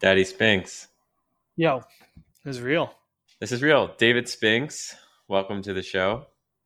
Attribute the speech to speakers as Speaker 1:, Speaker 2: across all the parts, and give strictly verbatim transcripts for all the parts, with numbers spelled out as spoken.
Speaker 1: Daddy Spinks.
Speaker 2: Yo, it was real.
Speaker 1: This is real. David Spinks, welcome to the show.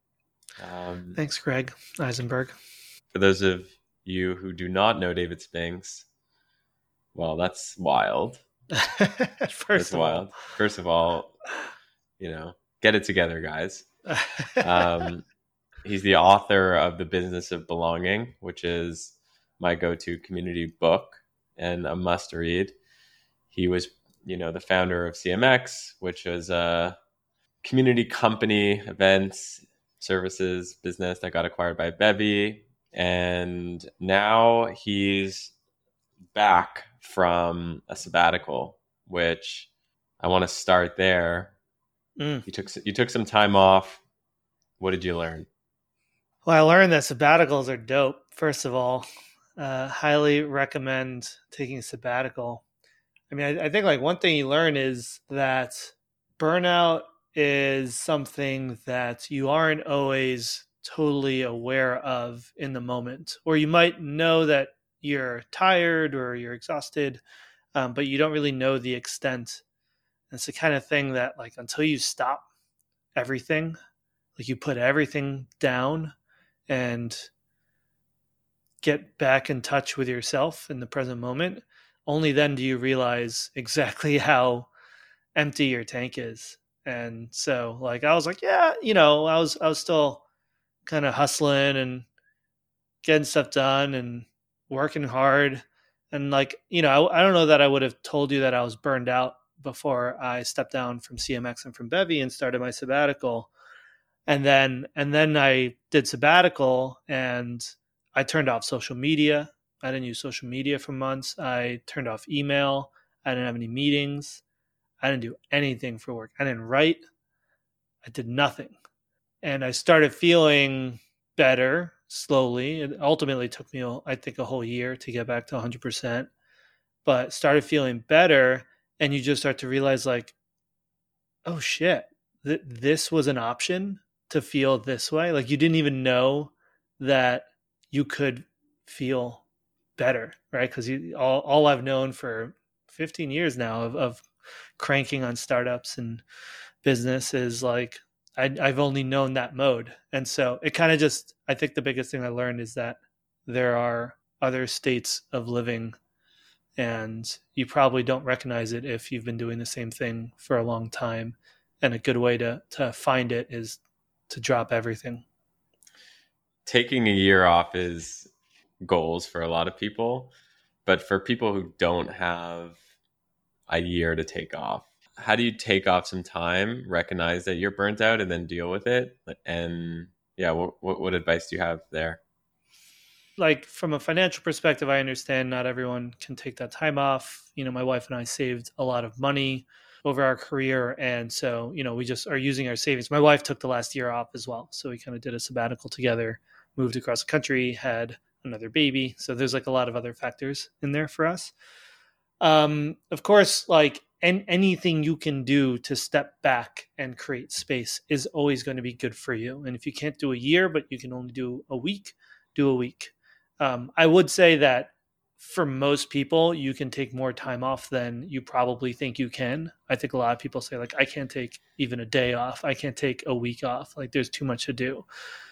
Speaker 1: Um,
Speaker 2: Thanks, Greg Eisenberg.
Speaker 1: for those of you who do not know David Spinks, well, that's wild.
Speaker 2: First
Speaker 1: that's
Speaker 2: of
Speaker 1: wild.
Speaker 2: all,
Speaker 1: First of all, you know, get it together, guys. Um, he's the author of The Business of Belonging, which is my go-to community book and a must-read. He was, you know, the founder of C M X, which is a community company, events, services business that got acquired by Bevy. And now he's back from a sabbatical, which I want to start there.
Speaker 2: Mm.
Speaker 1: You took you took some time off. What did you learn?
Speaker 2: Well, I learned that sabbaticals are dope. First of all, uh, highly recommend taking a sabbatical. I mean, I, I think like one thing you learn is that burnout is something that you aren't always totally aware of in the moment, or you might know that you're tired or you're exhausted, um, but you don't really know the extent. It's the kind of thing that like until you stop everything, like you put everything down and get back in touch with yourself in the present moment, only then do you realize exactly how empty your tank is. And so like I was like, yeah, you know, I was I was still kind of hustling and getting stuff done and working hard. And like, you know, I, I don't know that I would have told you that I was burned out before I stepped down from C M X and from Bevy and started my sabbatical. And then and then I did sabbatical and I turned off social media. I didn't use social media for months. I turned off email. I didn't have any meetings. I didn't do anything for work. I didn't write. I did nothing. And I started feeling better slowly. It ultimately took me, I think, a whole year to get back to one hundred percent. But started feeling better. And you just start to realize like, oh shit, th- this was an option to feel this way. Like you didn't even know that you could feel better, right? Because all, all I've known for fifteen years now of, of cranking on startups and business is like I, I've only known that mode. And so it kind of just, I think the biggest thing I learned is that there are other states of living and you probably don't recognize it if you've been doing the same thing for a long time. And a good way to, to find it is to drop everything.
Speaker 1: Taking a year off is goals for a lot of people, but for people who don't have a year to take off, how do you take off some time, recognize that you're burnt out, and then deal with it? And yeah, what, what, what advice do you have there?
Speaker 2: Like from a financial perspective, I understand not everyone can take that time off. You know, my wife and I saved a lot of money over our career. And so, you know, we just are using our savings. My wife took the last year off as well. So we kind of did a sabbatical together, moved across the country, had another baby. So there's like a lot of other factors in there for us. Um, of course, like and anything you can do to step back and create space is always going to be good for you. And if you can't do a year, but you can only do a week, do a week. Um, I would say that for most people, you can take more time off than you probably think you can. I think a lot of people say like, I can't take even a day off. I can't take a week off. Like there's too much to do.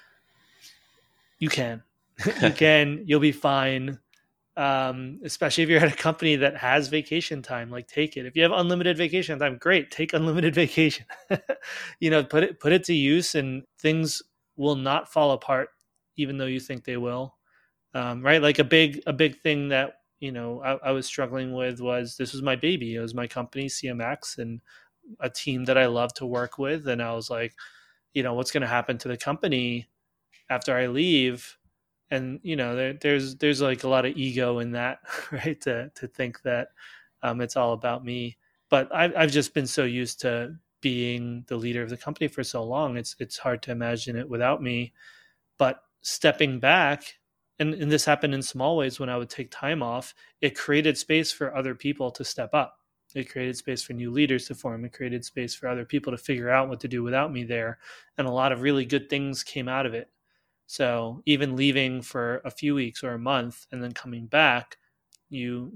Speaker 2: You can, you can, you'll be fine. Um, especially if you're at a company that has vacation time, like take it. If you have unlimited vacation time, great, take unlimited vacation. You know, put it, put it to use and things will not fall apart even though you think they will. Um, right. Like a big, a big thing that, you know, I, I was struggling with was this was my baby. It was my company, C M X, and a team that I love to work with. And I was like, you know, what's going to happen to the company after I leave? And, you know, there, there's, there's like a lot of ego in that, right. To, to think that um, it's all about me, but I've, I've just been so used to being the leader of the company for so long. It's, it's hard to imagine it without me, but stepping back, And, and this happened in small ways when I would take time off, it created space for other people to step up. It created space for new leaders to form. It created space for other people to figure out what to do without me there. And a lot of really good things came out of it. So even leaving for a few weeks or a month and then coming back, you you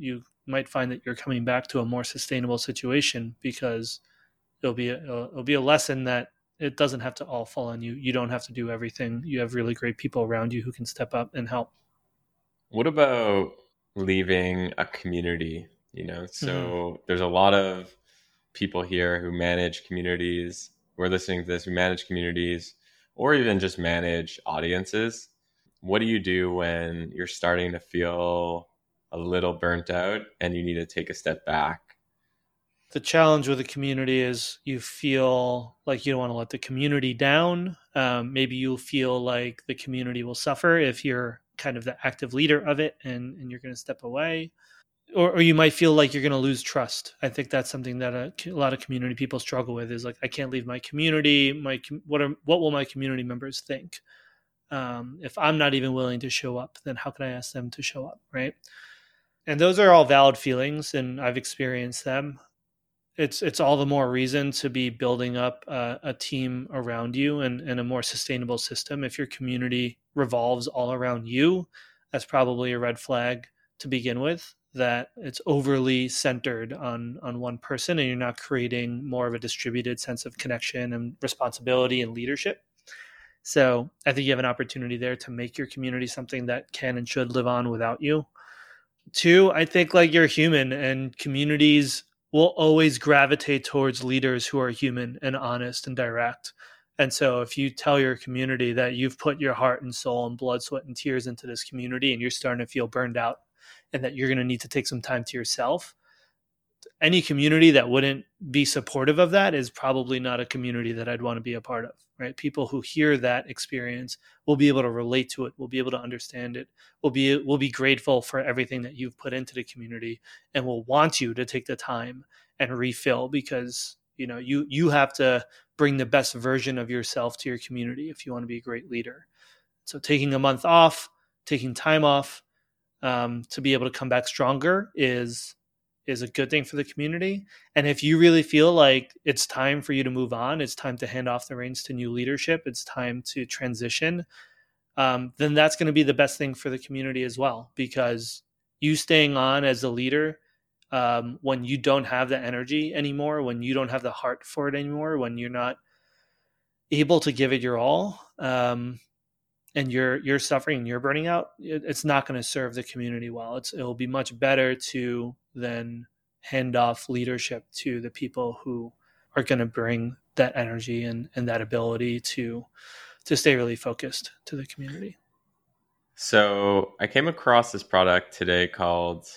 Speaker 2: might find that you're coming back to a more sustainable situation, because it'll be a, it'll be a lesson that it doesn't have to all fall on you. You don't have to do everything. You have really great people around you who can step up and help.
Speaker 1: What about leaving a community? You know, so mm-hmm. there's a lot of people here who manage communities. We're listening to this, who manage communities or even just manage audiences. What do you do when you're starting to feel a little burnt out and you need to take a step back?
Speaker 2: The challenge with a community is you feel like you don't want to let the community down. Um, maybe you'll feel like the community will suffer if you're kind of the active leader of it and, and you're going to step away. Or, or you might feel like you're going to lose trust. I think that's something that a, a lot of community people struggle with, is like, I can't leave my community. My what are what will my community members think? Um, if I'm not even willing to show up, then how can I ask them to show up, right? And those are all valid feelings, and I've experienced them. It's it's all the more reason to be building up a, a team around you and, and a more sustainable system. If your community revolves all around you, that's probably a red flag to begin with, that it's overly centered on on one person and you're not creating more of a distributed sense of connection and responsibility and leadership. So I think you have an opportunity there to make your community something that can and should live on without you. Two, I think like you're human, and communities will always gravitate towards leaders who are human and honest and direct. And so if you tell your community that you've put your heart and soul and blood, sweat, and tears into this community and you're starting to feel burned out and that you're going to need to take some time to yourself, any community that wouldn't be supportive of that is probably not a community that I'd want to be a part of, right? People who hear that experience will be able to relate to it, will be able to understand it, will be will be grateful for everything that you've put into the community, and will want you to take the time and refill, because you know you you have to bring the best version of yourself to your community if you want to be a great leader. So taking a month off, taking time off um, to be able to come back stronger is is a good thing for the community. And if you really feel like it's time for you to move on, it's time to hand off the reins to new leadership, it's time to transition, um, then that's going to be the best thing for the community as well. Because you staying on as a leader, um, when you don't have the energy anymore, when you don't have the heart for it anymore, when you're not able to give it your all, um, and you're you're suffering and you're burning out, it, it's not going to serve the community well. It's it'll be much better to then hand off leadership to the people who are going to bring that energy and, and that ability to to stay really focused to the community.
Speaker 1: So I came across this product today called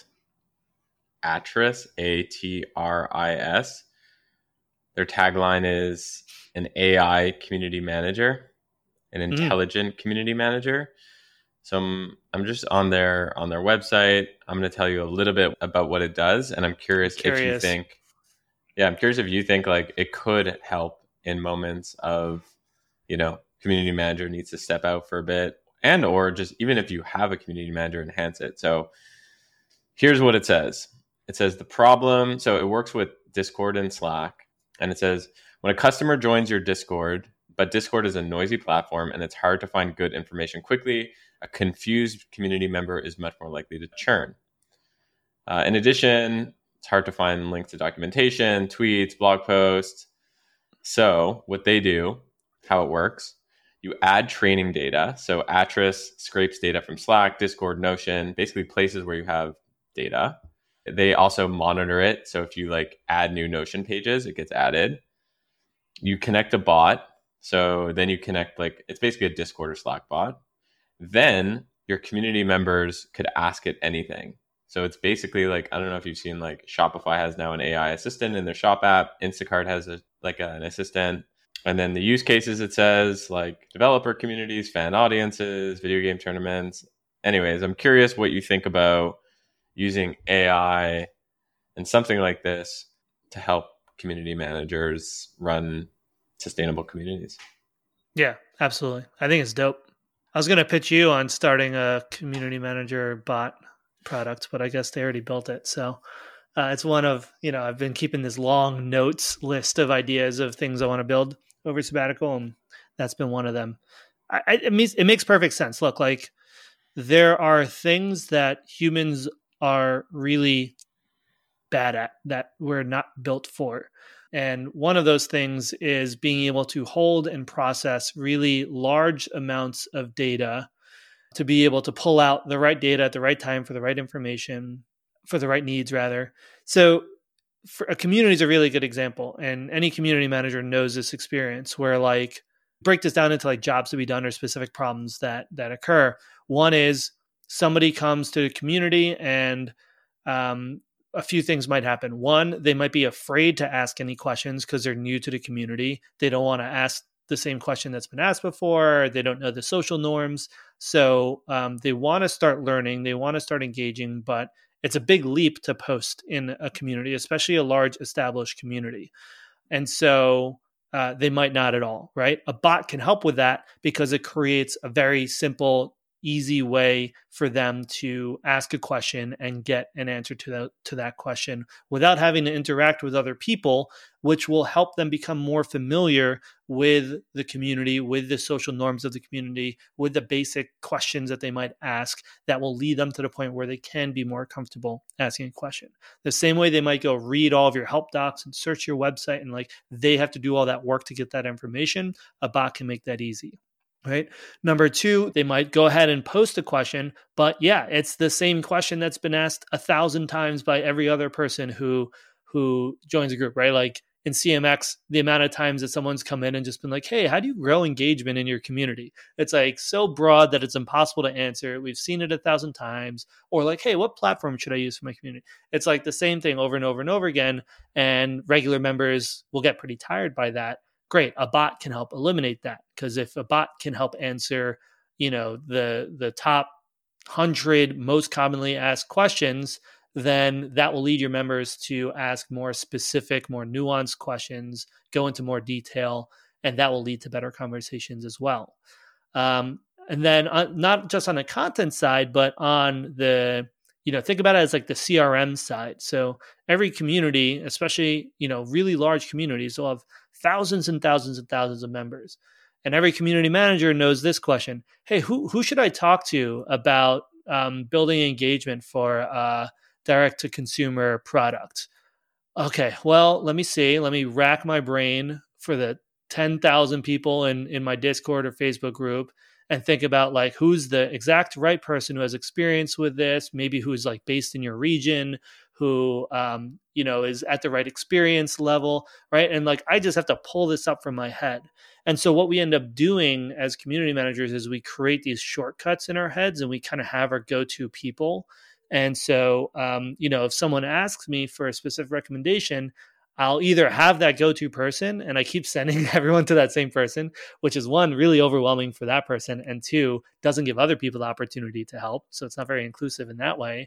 Speaker 1: Atris, A T R I S. Their tagline is an A I community manager, an intelligent mm. community manager. So I'm, I'm just on their on their website. I'm going to tell you a little bit about what it does, and I'm curious, curious if you think, yeah, I'm curious if you think like it could help in moments of, you know, community manager needs to step out for a bit, and or just even if you have a community manager, enhance it. So here's what it says. It says the problem. So it works with Discord and Slack, and it says when a customer joins your Discord, but Discord is a noisy platform and it's hard to find good information quickly, a confused community member is much more likely to churn. Uh, in addition, it's hard to find links to documentation, tweets, blog posts. So what they do, how it works, you add training data. So Atris scrapes data from Slack, Discord, Notion, basically places where you have data. They also monitor it. So if you like add new Notion pages, it gets added. You connect a bot. So then you connect, like, it's basically a Discord or Slack bot. Then your community members could ask it anything. So it's basically like, I don't know if you've seen, like Shopify has now an A I assistant in their shop app. Instacart has a, like a, an assistant. And then the use cases, it says like developer communities, fan audiences, video game tournaments. Anyways, I'm curious what you think about using A I and something like this to help community managers run sustainable communities.
Speaker 2: Yeah, absolutely. I think it's dope. I was going to pitch you on starting a community manager bot product, but I guess they already built it. So uh, it's one of, you know, I've been keeping this long notes list of ideas of things I want to build over sabbatical, and that's been one of them. I, I, it, means, it makes perfect sense. Look, like there are things that humans are really bad at, that we're not built for. And one of those things is being able to hold and process really large amounts of data to be able to pull out the right data at the right time for the right information, for the right needs, rather. So for a community is a really good example. And any community manager knows this experience where, like, break this down into like jobs to be done or specific problems that that occur. One is somebody comes to the community and um, a few things might happen. One, they might be afraid to ask any questions because they're new to the community. They don't want to ask the same question that's been asked before. They don't know the social norms. So um, they want to start learning. They want to start engaging, but it's a big leap to post in a community, especially a large established community. And so uh, they might not at all, right? A bot can help with that because it creates a very simple, easy way for them to ask a question and get an answer to that, to that question without having to interact with other people, which will help them become more familiar with the community, with the social norms of the community, with the basic questions that they might ask that will lead them to the point where they can be more comfortable asking a question. The same way they might go read all of your help docs and search your website and like they have to do all that work to get that information, a bot can make that easy. Right. Number two, they might go ahead and post a question, but yeah, it's the same question that's been asked a thousand times by every other person who who joins a group, right? Like in C M X, the amount of times that someone's come in and just been like, hey, how do you grow engagement in your community? It's like so broad that it's impossible to answer. We've seen it a thousand times. Or like, hey, what platform should I use for my community? It's like the same thing over and over and over again. And regular members will get pretty tired by that. Great, a bot can help eliminate that, because if a bot can help answer, you know, the the top hundred most commonly asked questions, then that will lead your members to ask more specific, more nuanced questions, go into more detail, and that will lead to better conversations as well. Um, and then uh, not just on the content side, but on the, you know, think about it as like the C R M side. So every community, especially, you know, really large communities, will have thousands and thousands and thousands of members. And every community manager knows this question. Hey, who who should I talk to about um, building engagement for uh, direct-to-consumer product? Okay, well, let me see. Let me rack my brain for the ten thousand people in, in my Discord or Facebook group and think about like who's the exact right person who has experience with this, maybe who's like based in your region, who, um, you know, is at the right experience level, right? And like, I just have to pull this up from my head. And so what we end up doing as community managers is we create these shortcuts in our heads and we kind of have our go-to people. And so, um, you know, if someone asks me for a specific recommendation, I'll either have that go-to person and I keep sending everyone to that same person, which is one, really overwhelming for that person. And two, doesn't give other people the opportunity to help. So it's not very inclusive in that way.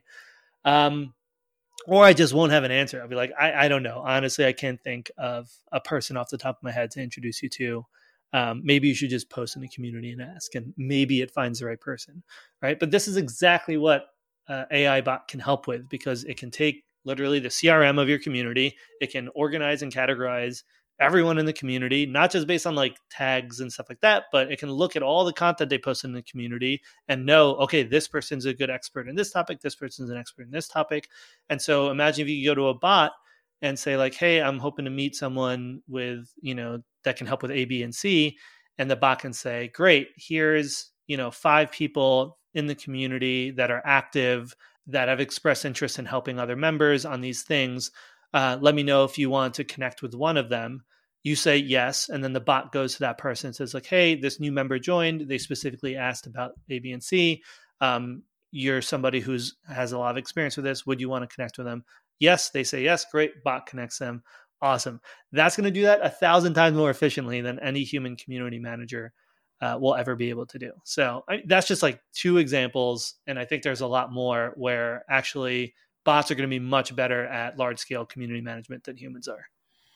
Speaker 2: Um, Or I just won't have an answer. I'll be like, I, I don't know. Honestly, I can't think of a person off the top of my head to introduce you to. Um, maybe you should just post in the community and ask, and maybe it finds the right person, right? But this is exactly what uh, A I bot can help with, because it can take literally the C R M of your community. It can organize and categorize everyone in the community, not just based on like tags and stuff like that, but it can look at all the content they post in the community and know, okay, this person's a good expert in this topic, this person's an expert in this topic. And so imagine if you go to a bot and say like, hey, I'm hoping to meet someone with, you know, that can help with A, B, and C. And the bot can say, great, here's, you know, five people in the community that are active, that have expressed interest in helping other members on these things. Uh, let me know if you want to connect with one of them. You say yes, and then the bot goes to that person and says like, hey, this new member joined. They specifically asked about A, B, and C. Um, you're somebody who's has a lot of experience with this. Would you want to connect with them? Yes, they say yes. Great, bot connects them. Awesome. That's going to do that a thousand times more efficiently than any human community manager uh, will ever be able to do. So I, that's just like two examples, and I think there's a lot more where actually bots are going to be much better at large scale community management than humans are.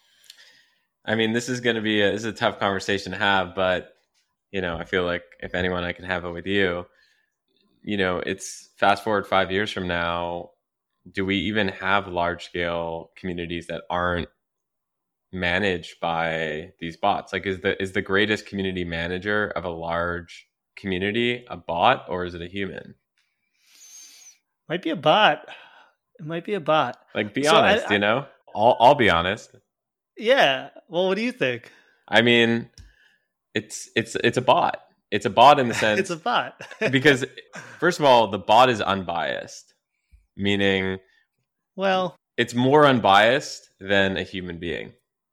Speaker 1: I mean, this is going to be a, this is a tough conversation to have, but you know, I feel like if anyone, I can have it with you. You know, it's fast forward five years from now. Do we even have large scale communities that aren't managed by these bots? Like, is the is the greatest community manager of a large community a bot, or is it a human?
Speaker 2: Might be a bot. It might be a bot.
Speaker 1: Like, be
Speaker 2: So I,
Speaker 1: honest,
Speaker 2: I
Speaker 1: you know? I'll, I'll be honest.
Speaker 2: yeah. Well, what do you think?
Speaker 1: I mean, it's it's it's a bot. It's a bot in the
Speaker 2: It's
Speaker 1: sense
Speaker 2: a bot.
Speaker 1: because first of all, the bot is unbiased, meaning
Speaker 2: Well,
Speaker 1: it's more unbiased than a human being.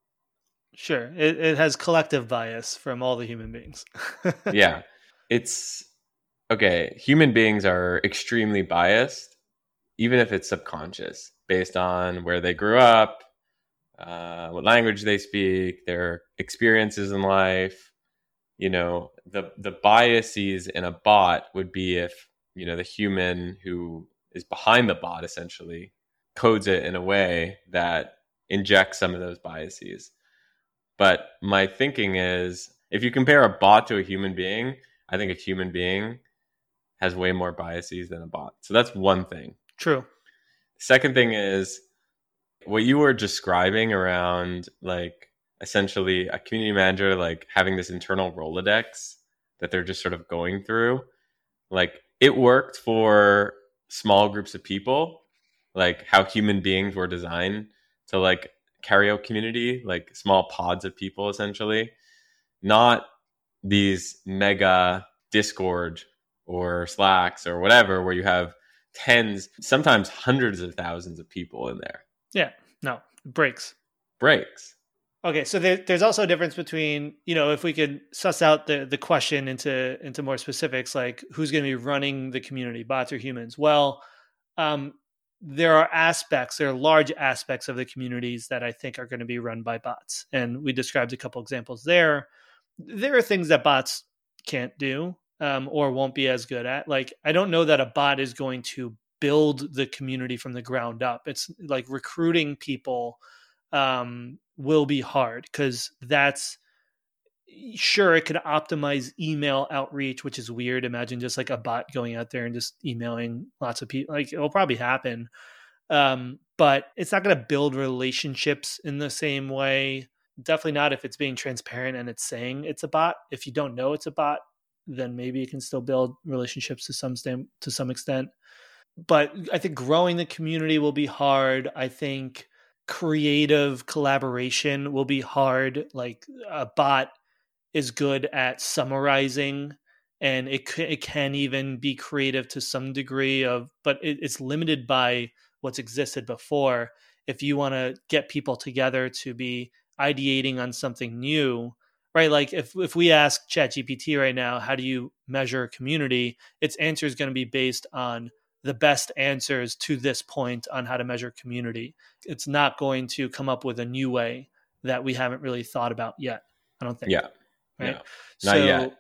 Speaker 2: sure. It, it has collective bias from all the human beings.
Speaker 1: Yeah. It's okay. Human beings are extremely biased, even if it's subconscious, based on where they grew up, uh, what language they speak, their experiences in life. You know, the the biases in a bot would be if, you know, the human who is behind the bot essentially codes it in a way that injects some of those biases. But my thinking is, if you compare a bot to a human being, I think a human being has way more biases than a bot. So that's one thing.
Speaker 2: True.
Speaker 1: Second thing is what you were describing around, like, essentially a community manager, like having this internal Rolodex that they're just sort of going through. Like, it worked for small groups of people, like how human beings were designed to like carry out community, like small pods of people, essentially, not these mega Discord or Slacks or whatever, where you have tens, sometimes hundreds of thousands of people in there.
Speaker 2: Yeah. No, it breaks.
Speaker 1: Breaks.
Speaker 2: Okay, so there, there's also a difference between, you know, if we could suss out the the question into into more specifics, like who's going to be running the community, bots or humans? Well, um, there are aspects, there are large aspects of the communities that I think are going to be run by bots, and we described a couple examples there. There are things that bots can't do um, or won't be as good at. Like, I don't know that a bot is going to build the community from the ground up. It's like recruiting people um, will be hard because that's sure it could optimize email outreach, which is weird. Imagine just like a bot going out there and just emailing lots of people. Like, it'll probably happen, um, but it's not going to build relationships in the same way. Definitely not if it's being transparent and it's saying it's a bot. If you don't know it's a bot, then maybe it can still build relationships to some stand, to some extent. But I think growing the community will be hard. I think creative collaboration will be hard. Like, a bot is good at summarizing, and it c- it can even be creative to some degree of, but it, it's limited by what's existed before. If you want to get people together to be ideating on something new, right? Like if if we ask ChatGPT right now, how do you measure a community? Its answer is going to be based on the best answers to this point on how to measure community. It's not going to come up with a new way that we haven't really thought about yet, I don't think.
Speaker 1: Yeah.
Speaker 2: Right.
Speaker 1: No, not
Speaker 2: so,
Speaker 1: yet.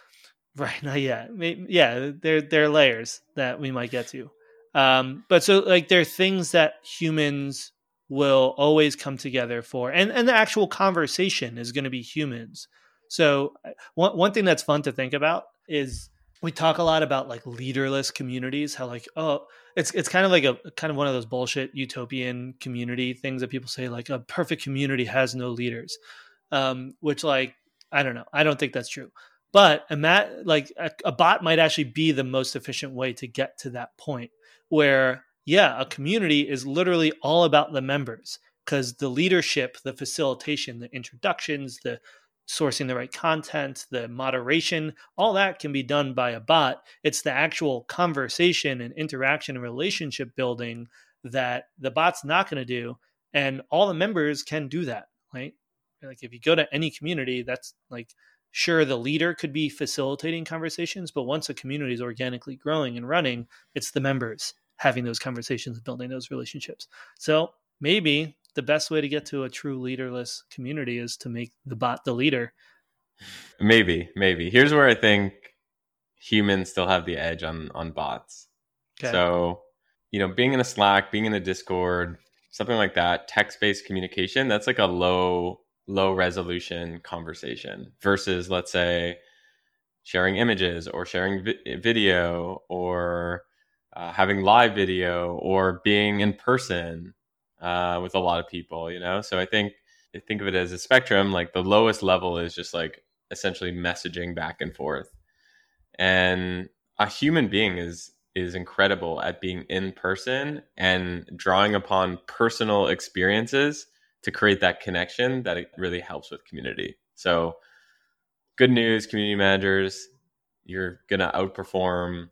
Speaker 2: Right. Not yet. Maybe, yeah. There, there are layers that we might get to. Um, but so like there are things that humans will always come together for. And, and the actual conversation is going to be humans. So one, one thing that's fun to think about is we talk a lot about like leaderless communities, how like, oh, it's it's kind of like a kind of one of those bullshit utopian community things that people say, like a perfect community has no leaders, um, which like, I don't know. I don't think that's true. But a mat, like a, a bot might actually be the most efficient way to get to that point where, yeah, a community is literally all about the members, because the leadership, the facilitation, the introductions, the sourcing the right content, the moderation, all that can be done by a bot. It's the actual conversation and interaction and relationship building that the bot's not going to do. And all the members can do that, right? Like if you go to any community, that's like, sure, the leader could be facilitating conversations, but once a community is organically growing and running, it's the members having those conversations, building those relationships. So maybe the best way to get to a true leaderless community is to make the bot the leader.
Speaker 1: Maybe, maybe. Here's where I think humans still have the edge on, on bots. Okay. So, you know, being in a Slack, being in a Discord, something like that, text-based communication, that's like a low, low resolution conversation versus, let's say, sharing images or sharing vi- video or uh, having live video or being in person uh, with a lot of people, you know? So I think, I think of it as a spectrum. Like the lowest level is just like essentially messaging back and forth. And a human being is is incredible at being in person and drawing upon personal experiences to create that connection that it really helps with community. So good news, community managers, you're going to outperform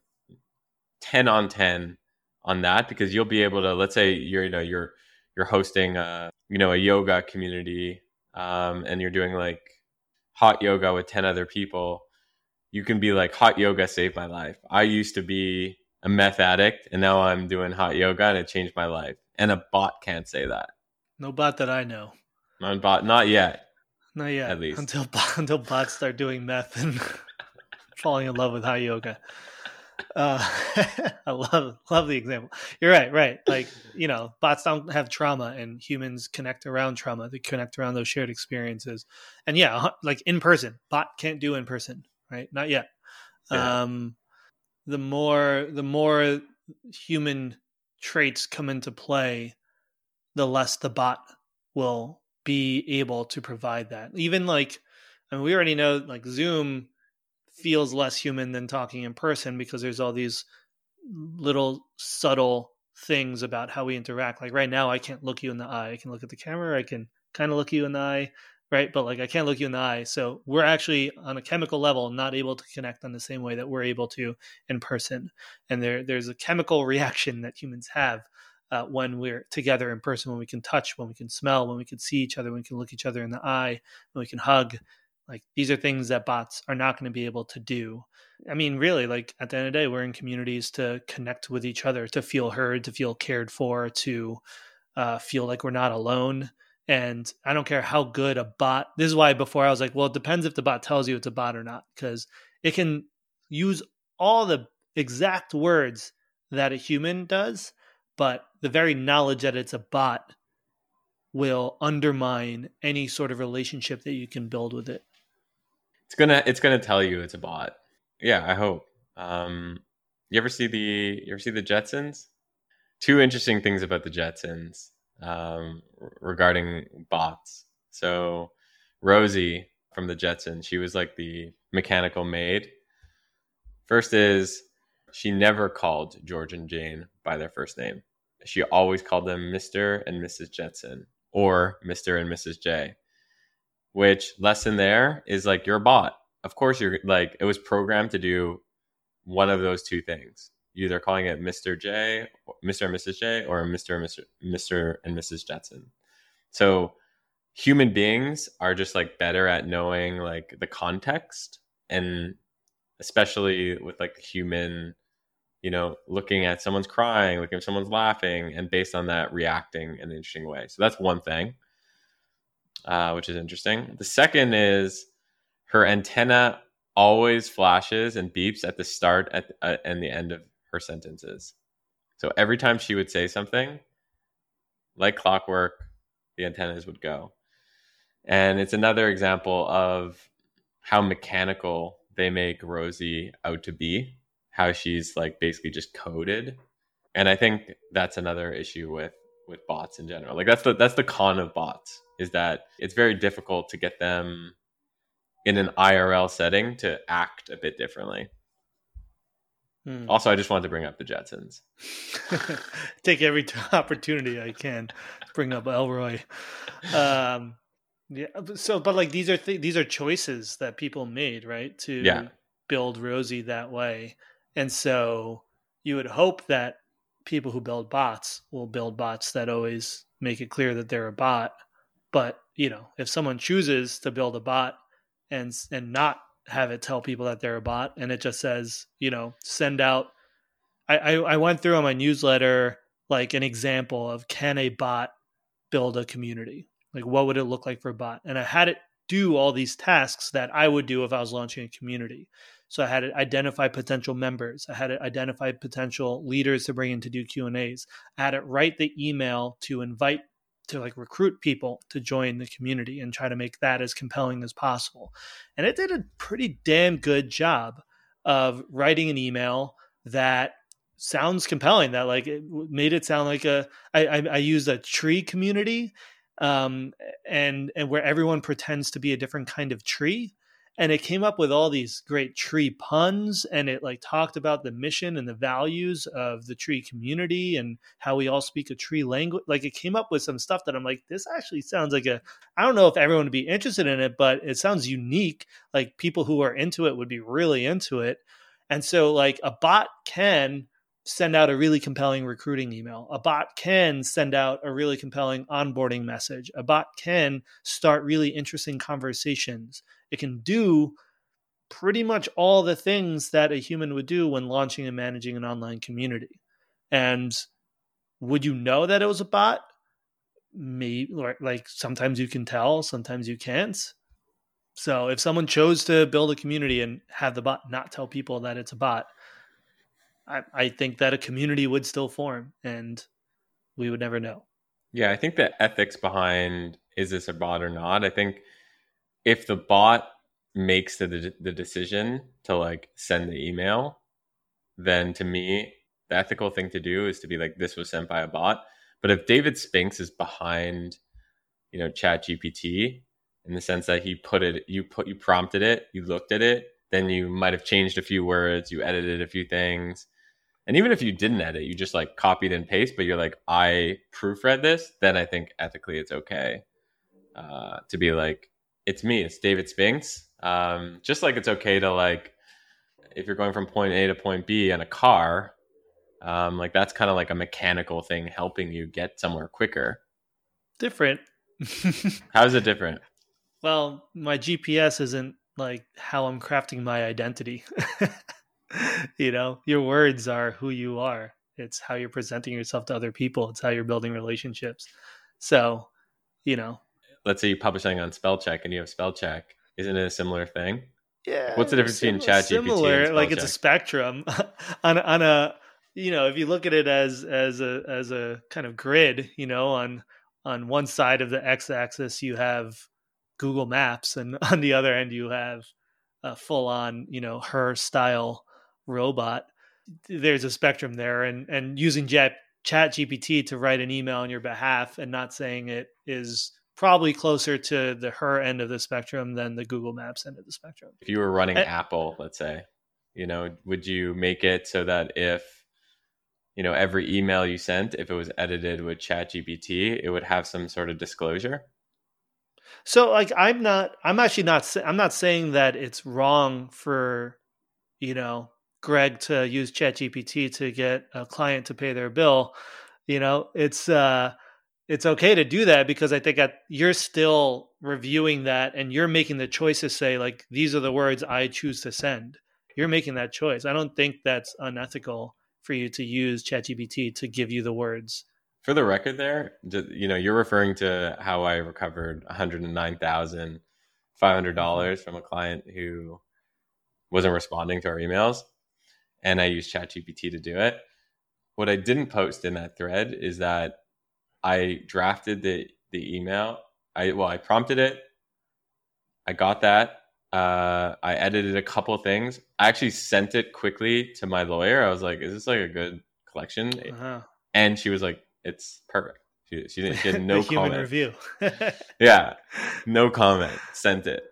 Speaker 1: ten on ten on that, because you'll be able to, let's say you're, you know, you're, you're hosting a, you know, a yoga community, um, and you're doing like hot yoga with ten other people. You can be like, hot yoga saved my life. I used to be a meth addict and now I'm doing hot yoga and it changed my life. And a bot can't say that.
Speaker 2: No bot that I know.
Speaker 1: Not bot, not yet.
Speaker 2: Not yet.
Speaker 1: At least.
Speaker 2: Until, until bots start doing meth and falling in love with hot yoga. Uh, I love love the example. You're right, right. Like, you know, bots don't have trauma and humans connect around trauma. They connect around those shared experiences. And yeah, like in person, bot can't do in person, right? Not yet. Yeah. Um, the more the more human traits come into play, the less the bot will be able to provide that. Even like, I mean, we already know like Zoom feels less human than talking in person because there's all these little subtle things about how we interact. Like right now, I can't look you in the eye. I can look at the camera. I can kind of look you in the eye, right? But like, I can't look you in the eye. So we're actually on a chemical level, not able to connect on the same way that we're able to in person. And there, there's a chemical reaction that humans have uh, when we're together in person, when we can touch, when we can smell, when we can see each other, when we can look each other in the eye, when we can hug. Like these are things that bots are not going to be able to do. I mean, really, like at the end of the day, we're in communities to connect with each other, to feel heard, to feel cared for, to uh, feel like we're not alone. And I don't care how good a bot, this is why before I was like, well, it depends if the bot tells you it's a bot or not, because it can use all the exact words that a human does, but the very knowledge that it's a bot will undermine any sort of relationship that you can build with it.
Speaker 1: It's gonna it's gonna tell you it's a bot. Yeah, I hope. Um, you ever see the you ever see the Jetsons? Two interesting things about the Jetsons um, regarding bots. So Rosie from the Jetsons, she was like the mechanical maid. First is she never called George and Jane by their first name. She always called them Mister and Missus Jetson or Mister and Missus J. Which lesson there is like you're a bot. Of course, you're like it was programmed to do one of those two things. You're either calling it Mister J, Mister and Missus J, or Mister and Mister Mister and Missus Jetson. So human beings are just like better at knowing like the context, and especially with like human, you know, looking at someone's crying, looking at someone's laughing, and based on that reacting in an interesting way. So that's one thing. Uh, which is interesting. The second is her antenna always flashes and beeps at the start at, uh, and the end of her sentences. So every time she would say something, like clockwork, the antennas would go. And it's another example of how mechanical they make Rosie out to be, how she's like basically just coded. And I think that's another issue with with bots in general. Like that's the that's the con of bots, is that it's very difficult to get them in an I R L setting to act a bit differently. Hmm. Also, I just wanted to bring up the Jetsons.
Speaker 2: Take every opportunity I can to bring up Elroy. Um, yeah. So, but like these are th- these are choices that people made, right? To
Speaker 1: yeah.
Speaker 2: build Rosie that way, and so you would hope that people who build bots will build bots that always make it clear that they're a bot. But, you know, if someone chooses to build a bot and and not have it tell people that they're a bot, and it just says, you know, send out, I, I, I went through on my newsletter, like an example of can a bot build a community? Like, what would it look like for a bot? And I had it do all these tasks that I would do if I was launching a community. So I had to identify potential members. I had to identify potential leaders to bring in to do Q and A's. I had to write the email to invite, to like recruit people to join the community and try to make that as compelling as possible. And it did a pretty damn good job of writing an email that sounds compelling, that like it made it sound like a, I, I, I used a tree community um, and, and where everyone pretends to be a different kind of tree. And it came up with all these great tree puns, and it like talked about the mission and the values of the tree community and how we all speak a tree language. Like it came up with some stuff that I'm like, this actually sounds like a, I don't know if everyone would be interested in it, but it sounds unique. Like people who are into it would be really into it. And so like a bot can send out a really compelling recruiting email. A bot can send out a really compelling onboarding message. A bot can start really interesting conversations. It can do pretty much all the things that a human would do when launching and managing an online community. And would you know that it was a bot? Maybe, like sometimes you can tell, sometimes you can't. So if someone chose to build a community and have the bot not tell people that it's a bot, I, I think that a community would still form and we would never know.
Speaker 1: Yeah, I think the ethics behind is this a bot or not, I think if the bot makes the, the decision to like send the email, then to me, the ethical thing to do is to be like, this was sent by a bot. But if David Spinks is behind, you know, ChatGPT in the sense that he put it, you put, you prompted it, you looked at it, then you might have changed a few words, you edited a few things. And even if you didn't edit, you just like copied and paste, but you're like, I proofread this, then I think ethically it's okay uh, to be like, it's me, it's David Spinks. Um, just like it's okay to like, if you're going from point A to point B in a car, um, like that's kind of like a mechanical thing helping you get somewhere quicker.
Speaker 2: Different.
Speaker 1: How is it different?
Speaker 2: Well, my G P S isn't like how I'm crafting my identity. You know, your words are who you are. It's how you're presenting yourself to other people. It's how you're building relationships. So, you know,
Speaker 1: let's say you publish something on spell check and you have spell check. Isn't it a similar thing?
Speaker 2: Yeah.
Speaker 1: What's the difference
Speaker 2: sim-
Speaker 1: between ChatGPT
Speaker 2: similar,
Speaker 1: and spell
Speaker 2: like
Speaker 1: check?
Speaker 2: it's a spectrum on on a, you know, if you look at it as as a as a kind of grid, you know, on on one side of the x-axis you have Google Maps, and on the other end you have a full on, you know, her style robot. There's a spectrum there, and and using Chat ChatGPT to write an email on your behalf and not saying it is probably closer to the her end of the spectrum than the Google Maps end of the spectrum.
Speaker 1: If you were running
Speaker 2: and,
Speaker 1: Apple, let's say, you know, would you make it so that if, you know, every email you sent, if it was edited with ChatGPT, it would have some sort of disclosure?
Speaker 2: So like, I'm not, I'm actually not, I'm not saying that it's wrong for, you know, Greg to use ChatGPT to get a client to pay their bill. You know, it's, uh, it's okay to do that because I think that you're still reviewing that and you're making the choice to say like, these are the words I choose to send. You're making that choice. I don't think that's unethical for you to use ChatGPT to give you the words.
Speaker 1: For the record there, you know, you're referring to how I recovered one hundred nine thousand five hundred dollars mm-hmm. from a client who wasn't responding to our emails. And I used ChatGPT to do it. What I didn't post in that thread is that I drafted the, the email. I well, I prompted it. I got that. Uh, I edited a couple of things. I actually sent it quickly to my lawyer. I was like, "Is this like a good collection?" Uh-huh. And she was like, "It's perfect." She, she didn't. She had no
Speaker 2: the human
Speaker 1: comment.
Speaker 2: Review.
Speaker 1: Yeah, no comment. Sent it.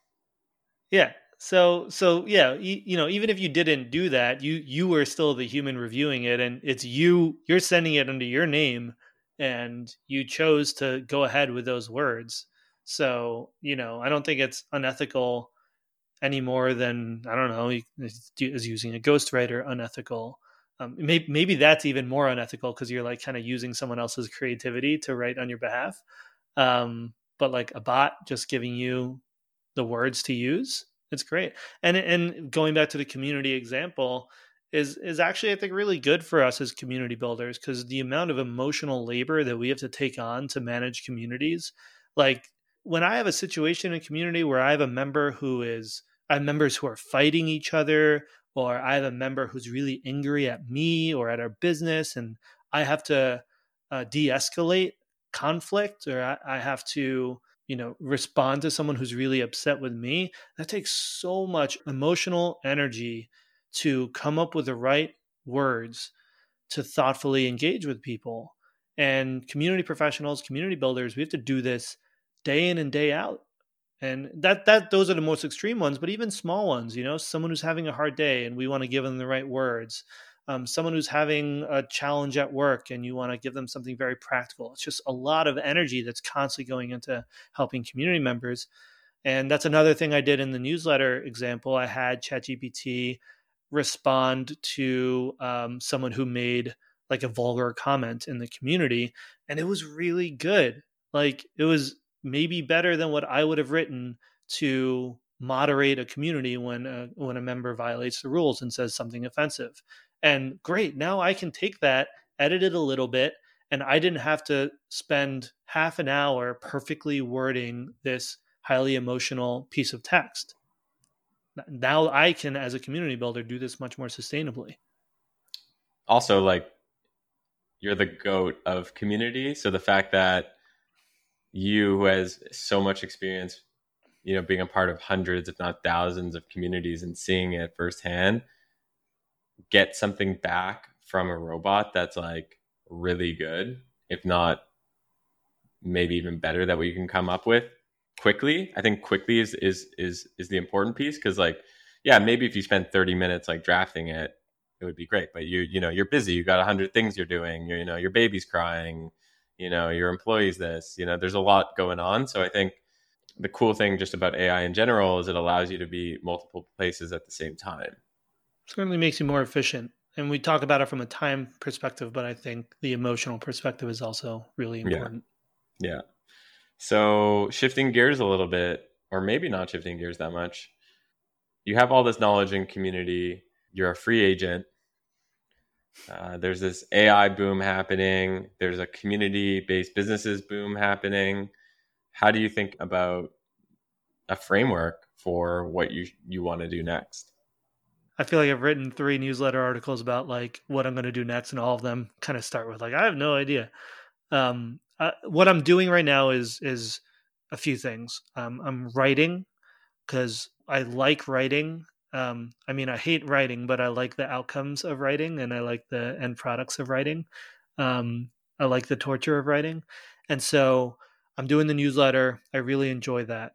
Speaker 2: Yeah. So, so yeah, you, you know, even if you didn't do that, you you were still the human reviewing it, and it's you. You're sending it under your name, and you chose to go ahead with those words. So, you know, I don't think it's unethical any more than, I don't know, is using a ghostwriter unethical. Um, maybe, maybe that's even more unethical because you're like kind of using someone else's creativity to write on your behalf. Um, but like a bot just giving you the words to use, it's great. And and going back to the community example is is actually, I think, really good for us as community builders, because the amount of emotional labor that we have to take on to manage communities, like when I have a situation in a community where I have a member who is, I have members who are fighting each other, or I have a member who's really angry at me or at our business, and I have to uh, de-escalate conflict, or I, I have to, you know, respond to someone who's really upset with me. That takes so much emotional energy to come up with the right words to thoughtfully engage with people. And community professionals, community builders, we have to do this day in and day out. And that that those are the most extreme ones, but even small ones, you know, someone who's having a hard day and we want to give them the right words. Um, someone who's having a challenge at work and you want to give them something very practical. It's just a lot of energy that's constantly going into helping community members. And that's another thing I did in the newsletter example. I had ChatGPT respond to um, someone who made like a vulgar comment in the community, and it was really good. Like it was maybe better than what I would have written to moderate a community when a, when a member violates the rules and says something offensive. And great, now I can take that, edit it a little bit, and I didn't have to spend half an hour perfectly wording this highly emotional piece of text. Now I can, as a community builder, do this much more sustainably.
Speaker 1: Also, like, you're the GOAT of community. So the fact that you, who has so much experience, you know, being a part of hundreds, if not thousands of communities and seeing it firsthand, get something back from a robot that's like really good, if not maybe even better than what you can come up with quickly. I think quickly is is is is the important piece, because like, yeah, maybe if you spend thirty minutes like drafting it, it would be great. But you you know, you're busy, you got a hundred things you're doing, you're, you know, your baby's crying, you know, your employee's this, you know, there's a lot going on. So I think the cool thing just about A I in general is it allows you to be multiple places at the same time.
Speaker 2: Certainly makes you more efficient. And we talk about it from a time perspective, but I think the emotional perspective is also really important.
Speaker 1: Yeah. Yeah. So shifting gears a little bit, or maybe not shifting gears that much, you have all this knowledge in community. You're a free agent. Uh, there's this A I boom happening. There's a community-based businesses boom happening. How do you think about a framework for what you you want to do next?
Speaker 2: I feel like I've written three newsletter articles about like what I'm going to do next, and all of them kind of start with like, I have no idea. Um, uh, what I'm doing right now is is a few things. Um, I'm writing because I like writing. Um, I mean, I hate writing, but I like the outcomes of writing, and I like the end products of writing. Um, I like the torture of writing, and so I'm doing the newsletter. I really enjoy that.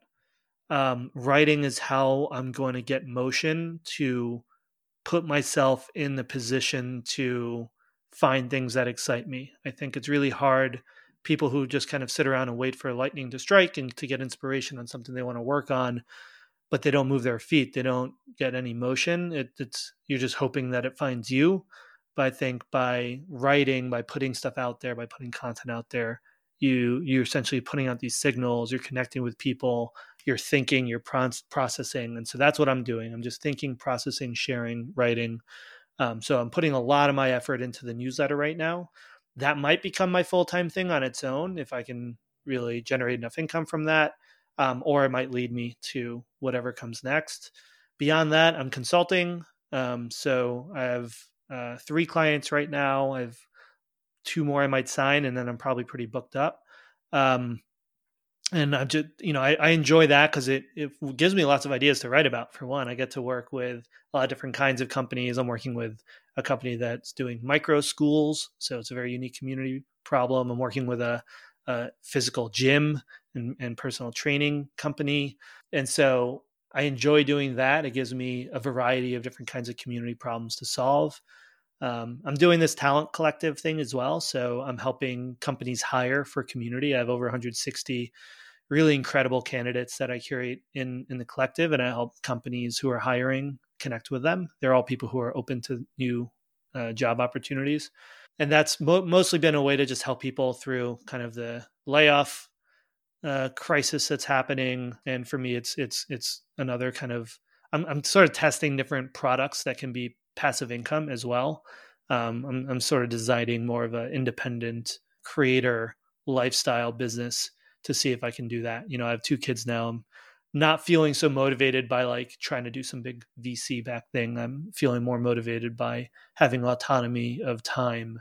Speaker 2: Um, writing is how I'm going to get motion to put myself in the position to find things that excite me. I think it's really hard. People who just kind of sit around and wait for lightning to strike and to get inspiration on something they want to work on, but they don't move their feet. They don't get any motion. It, it's you're just hoping that it finds you. But I think by writing, by putting stuff out there, by putting content out there, you you're essentially putting out these signals. You're connecting with people. You're thinking. You're pro- processing, and so that's what I'm doing. I'm just thinking, processing, sharing, writing. Um, so I'm putting a lot of my effort into the newsletter right now. That might become my full-time thing on its own if I can really generate enough income from that, um, or it might lead me to whatever comes next. Beyond that, I'm consulting. Um, so I have uh, three clients right now. I have two more I might sign, and then I'm probably pretty booked up. Um, and I'm just, you know, I, I enjoy that because it, it gives me lots of ideas to write about. For one, I get to work with a lot of different kinds of companies. I'm working with a company that's doing micro schools. So it's a very unique community problem. I'm working with a, a physical gym and, and personal training company. And so I enjoy doing that. It gives me a variety of different kinds of community problems to solve. Um, I'm doing this talent collective thing as well. So I'm helping companies hire for community. I have over one hundred sixty really incredible candidates that I curate in, in the collective, and I help companies who are hiring connect with them. They're all people who are open to new uh, job opportunities. And that's mo- mostly been a way to just help people through kind of the layoff uh, crisis that's happening. And for me, it's, it's, it's another kind of, I'm, I'm sort of testing different products that can be passive income as well. Um, I'm, I'm sort of designing more of an independent creator lifestyle business to see if I can do that. You know, I have two kids now. I'm not feeling so motivated by like trying to do some big V C back thing. I'm feeling more motivated by having autonomy of time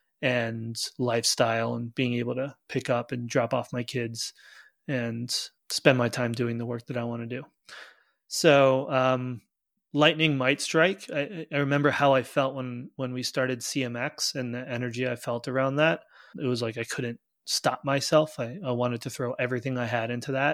Speaker 2: and lifestyle and being able to pick up and drop off my kids and spend my time doing the work that I want to do. So, um, lightning might strike. I, I remember how I felt when, when we started C M X and the energy I felt around that. It was like I couldn't stop myself. I, I wanted to throw everything I had into that.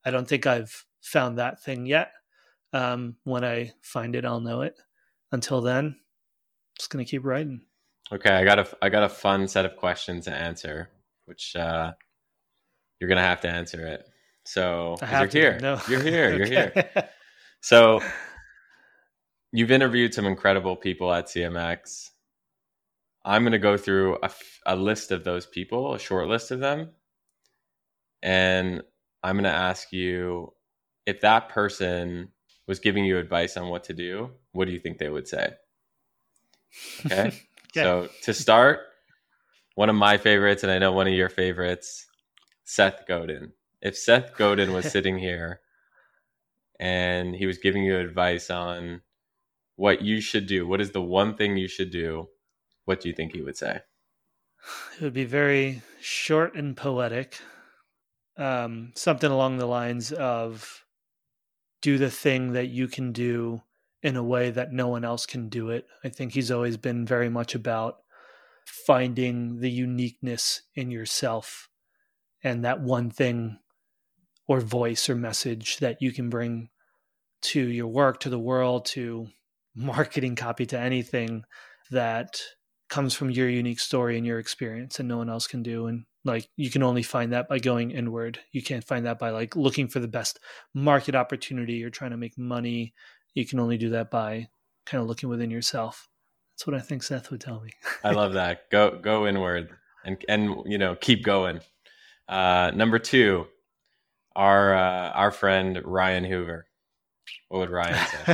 Speaker 2: I don't think I've found that thing yet. Um, when I find it, I'll know it. Until then, just going to keep writing.
Speaker 1: Okay, I got a I got a fun set of questions to answer, which uh, you're gonna have to answer it. So
Speaker 2: I
Speaker 1: 'cause
Speaker 2: have
Speaker 1: you're
Speaker 2: to.
Speaker 1: here,
Speaker 2: No.
Speaker 1: you're here, you're
Speaker 2: Okay.
Speaker 1: here. So you've interviewed some incredible people at C M X. I'm gonna go through a, f- a list of those people, a short list of them, and I'm gonna ask you if that person was giving you advice on what to do. What do you think they would say? Okay.
Speaker 2: Okay.
Speaker 1: So to start, one of my favorites, and I know one of your favorites, Seth Godin. If Seth Godin was sitting here and he was giving you advice on what you should do, what is the one thing you should do, what do you think he would say?
Speaker 2: It would be very short and poetic. Um, something along the lines of do the thing that you can do in a way that no one else can do it. I think he's always been very much about finding the uniqueness in yourself and that one thing or voice or message that you can bring to your work, to the world, to marketing copy, to anything that comes from your unique story and your experience and no one else can do. And like, you can only find that by going inward. You can't find that by like looking for the best market opportunity or trying to make money. You can only do that by kind of looking within yourself. That's what I think Seth would tell me.
Speaker 1: I love that. Go go inward and and you know keep going. Uh, number two, our uh, our friend Ryan Hoover. What would Ryan say?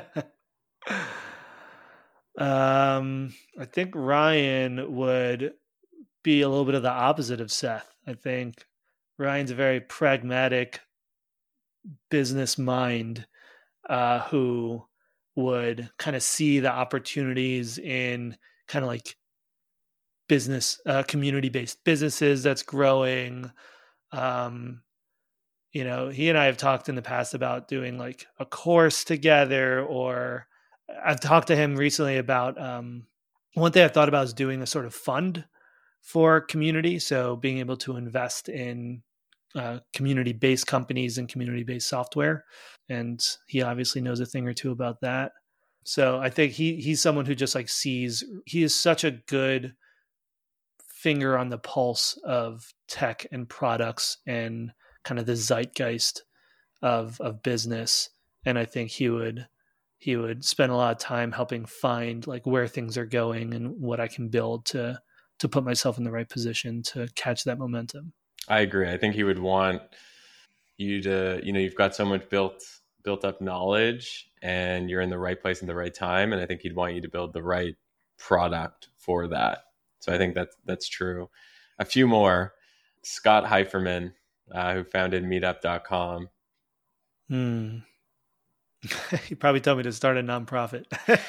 Speaker 2: um, I think Ryan would be a little bit of the opposite of Seth. I think Ryan's a very pragmatic business mind uh, who would kind of see the opportunities in kind of like business, uh, community-based businesses that's growing. Um, you know, he and I have talked in the past about doing like a course together, or I've talked to him recently about um, one thing I've thought about is doing a sort of fund for community. So being able to invest in uh, community-based companies and community-based software. And he obviously knows a thing or two about that. So I think he he's someone who just like sees, he is such a good finger on the pulse of tech and products and kind of the zeitgeist of of business. And I think he would he would spend a lot of time helping find like where things are going and what I can build to to put myself in the right position to catch that momentum.
Speaker 1: I agree. I think he would want you to, you know, you've got so much built built up knowledge and you're in the right place in the right time. And I think he'd want you to build the right product for that. So I think that's that's true. A few more. Scott Heiferman, uh, who founded meetup dot com.
Speaker 2: Hmm. He probably told me to start a nonprofit.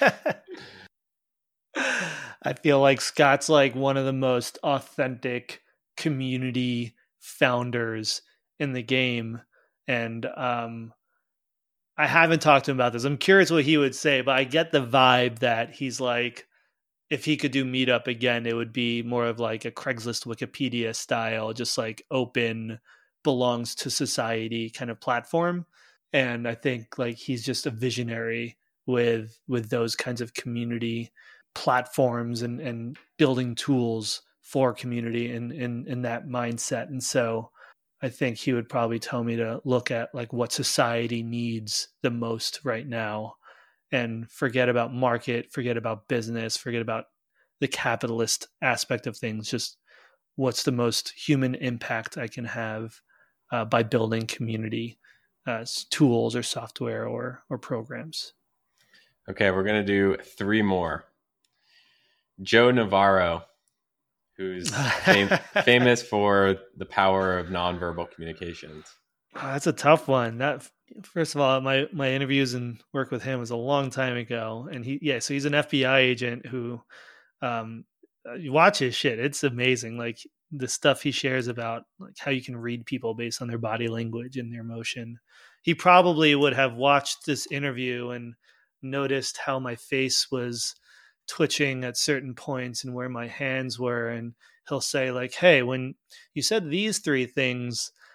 Speaker 2: I feel like Scott's like one of the most authentic community founders in the game. And um, I haven't talked to him about this. I'm curious what he would say, but I get the vibe that he's like, if he could do Meetup again, it would be more of like a Craigslist Wikipedia style, just like open, belongs to society kind of platform. And I think like he's just a visionary with with those kinds of community platforms and, and building tools for community in, in in that mindset. And so I think he would probably tell me to look at like what society needs the most right now and forget about market, forget about business, forget about the capitalist aspect of things. Just what's the most human impact I can have uh, by building community uh, tools or software or or programs.
Speaker 1: Okay, we're gonna do three more. Joe Navarro, who's fam- famous for the power of nonverbal communications.
Speaker 2: Oh, that's a tough one. That first of all, my my interviews and work with him was a long time ago, and he yeah, so he's an F B I agent who, um, you watch his shit. It's amazing, like the stuff he shares about like how you can read people based on their body language and their emotion. He probably would have watched this interview and noticed how my face was twitching at certain points and where my hands were, and he'll say like, "Hey, when you said these three things,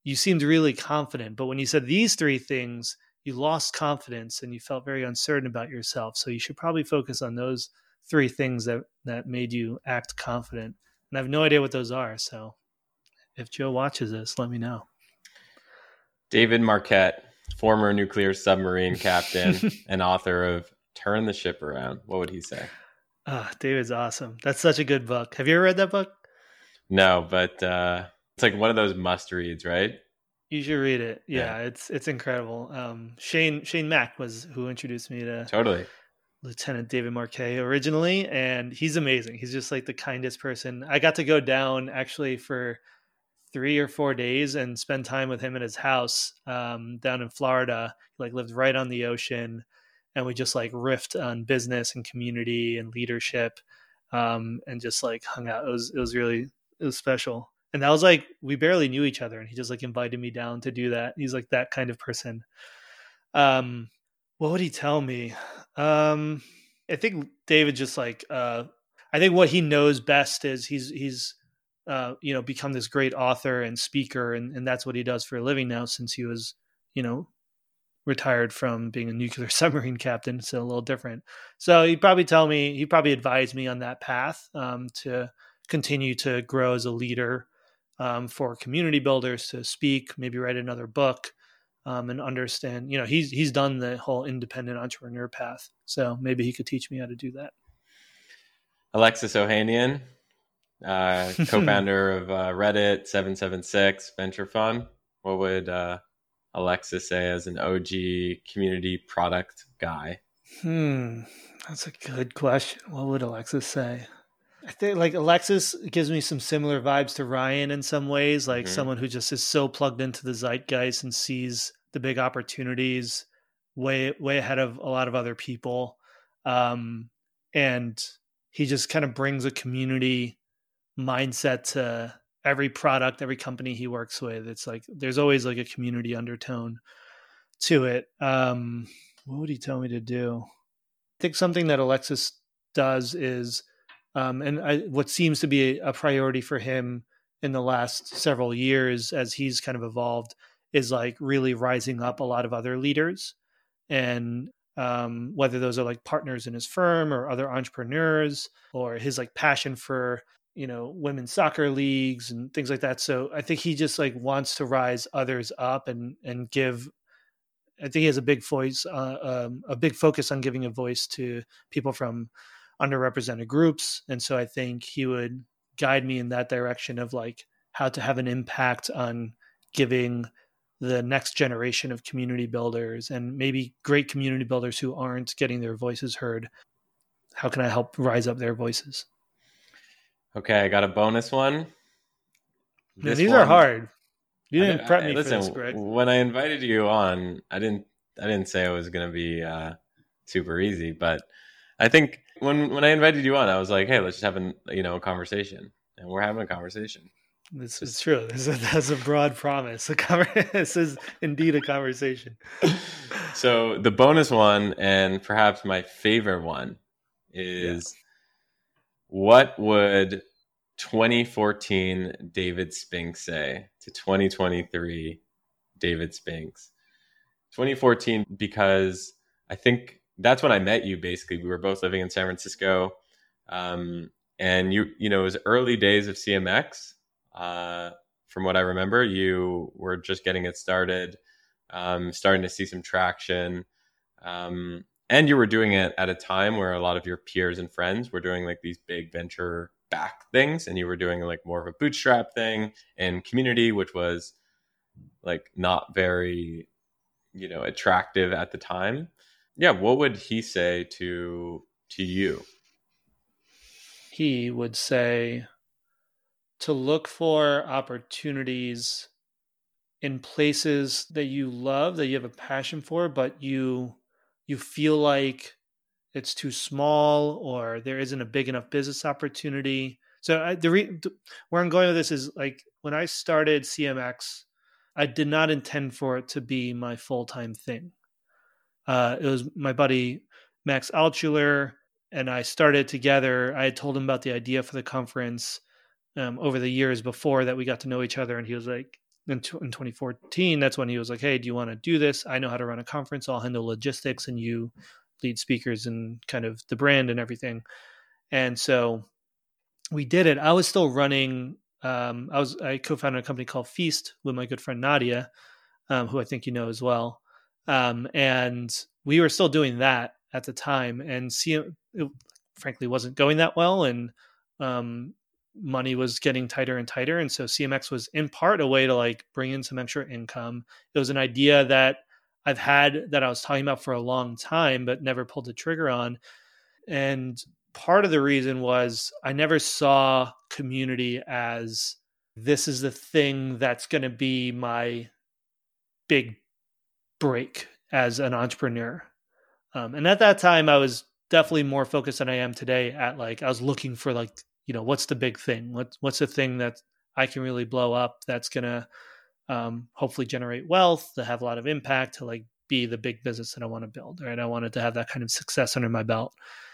Speaker 2: you seemed really confident, but when you said these three things, you lost confidence and you felt very uncertain about yourself. So you should probably focus on those three things that, that made you act confident. And I have no idea what those are. So if Joe watches this, let me know.
Speaker 1: David Marquette, former nuclear submarine captain and author of Turn the Ship Around. What would he say?
Speaker 2: Ah, oh, David's awesome. That's such a good book. Have you ever read that book?
Speaker 1: No, but uh, it's like one of those must reads, right?
Speaker 2: You should read it. Yeah, yeah. it's it's incredible. Um, Shane Shane Mack was who introduced me to
Speaker 1: totally
Speaker 2: Lieutenant David Marquet originally, and he's amazing. He's just like the kindest person. I got to go down actually for three or four days and spend time with him in his house um, down in Florida. He like lived right on the ocean, and we just like riffed on business and community and leadership, um, and just like hung out. It was it was really it was special. And that was like, we barely knew each other. And he just like invited me down to do that. He's like that kind of person. Um, what would he tell me? Um, I think David just like, uh, I think what he knows best is he's, he's, uh, you know, become this great author and speaker. And, and that's what he does for a living now, since he was, you know, retired from being a nuclear submarine captain. So a little different. So he'd probably tell me, he'd probably advise me on that path, um, to continue to grow as a leader. Um, for community builders to speak, maybe write another book, um, and understand, you know, he's, he's done the whole independent entrepreneur path. So maybe he could teach me how to do that.
Speaker 1: Alexis Ohanian, uh, co-founder of uh, Reddit, seven seven six Venture Fund. What would uh, Alexis say as an O G community product guy?
Speaker 2: Hmm. That's a good question. What would Alexis say? I think like Alexis gives me some similar vibes to Ryan in some ways, like mm-hmm. someone who just is so plugged into the zeitgeist and sees the big opportunities way, way ahead of a lot of other people. Um, and he just kind of brings a community mindset to every product, every company he works with. It's like, there's always like a community undertone to it. Um, what would he tell me to do? I think something that Alexis does is, Um, and I, what seems to be a priority for him in the last several years as he's kind of evolved is like really rising up a lot of other leaders. And um, whether those are like partners in his firm or other entrepreneurs, or his like passion for, you know, women's soccer leagues and things like that. So I think he just like wants to rise others up and, and give, I think he has a big voice, uh, um, a big focus on giving a voice to people from underrepresented groups. And so I think he would guide me in that direction of like how to have an impact on giving the next generation of community builders and maybe great community builders who aren't getting their voices heard. How can I help rise up their voices?
Speaker 1: Okay, I got a bonus one.
Speaker 2: Now, these one, are hard. You didn't I, prep me I,
Speaker 1: listen,
Speaker 2: for this, Greg.
Speaker 1: When I invited you on, I didn't I didn't say it was going to be uh, super easy, but I think when when I invited you on, I was like, "Hey, let's just have a you know a conversation," and we're having a conversation.
Speaker 2: This is true. This is, that's a broad promise. A conver- this is indeed a conversation.
Speaker 1: So the bonus one, and perhaps my favorite one, is yeah. What would twenty fourteen David Spinks say to twenty twenty-three David Spinks? twenty fourteen, because I think that's when I met you. Basically, we were both living in San Francisco, um, and you, you know, it was early days of C M X. Uh, from what I remember, you were just getting it started, um, starting to see some traction, um, and you were doing it at a time where a lot of your peers and friends were doing like these big venture back things, and you were doing like more of a bootstrap thing and community, which was like not very, you know, attractive at the time. Yeah, what would he say to to you?
Speaker 2: He would say to look for opportunities in places that you love, that you have a passion for, but you you feel like it's too small or there isn't a big enough business opportunity. So I, the re, where I'm going with this is like when I started C M X, I did not intend for it to be my full-time thing. Uh, it was my buddy Max Altschuler and I started together. I had told him about the idea for the conference um, over the years before that we got to know each other. And he was like, in, in twenty fourteen, that's when he was like, hey, do you want to do this? I know how to run a conference. I'll handle logistics and you lead speakers and kind of the brand and everything. And so we did it. I was still running. Um, I was, I co-founded a company called Feast with my good friend Nadia, um, who I think you know as well. Um, and we were still doing that at the time, and C M, it frankly wasn't going that well. And, um, money was getting tighter and tighter. And so C M X was in part a way to like bring in some extra income. It was an idea that I've had that I was talking about for a long time, but never pulled the trigger on. And part of the reason was I never saw community as this is the thing that's going to be my big break as an entrepreneur. Um, and at that time, I was definitely more focused than I am today at like, I was looking for like, you know, what's the big thing? What, what's the thing that I can really blow up that's going to um, hopefully generate wealth, to have a lot of impact, to like be the big business that I want to build, right? I wanted to have that kind of success under my belt.